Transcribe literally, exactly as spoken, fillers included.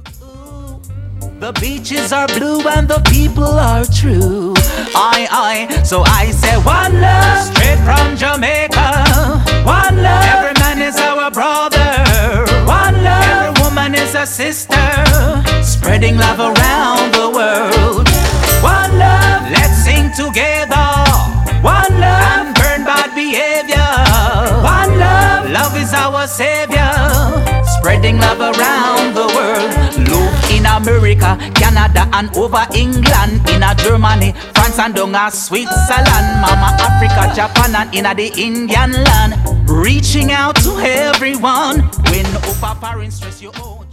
The beaches are blue and the people are true. Aye, aye, so I say one love, straight from Jamaica. One love, every man is our brother. One love, every woman is a sister. Spreading love around the world. One love, let's sing together. One love, and burn bad behavior. One love, love is our savior. Spreading love around the world. Look in America, Canada and over England, in a Germany, France and down a Switzerland, Mama Africa, Japan and in a the Indian land. Reaching out to everyone when over parents stress you out.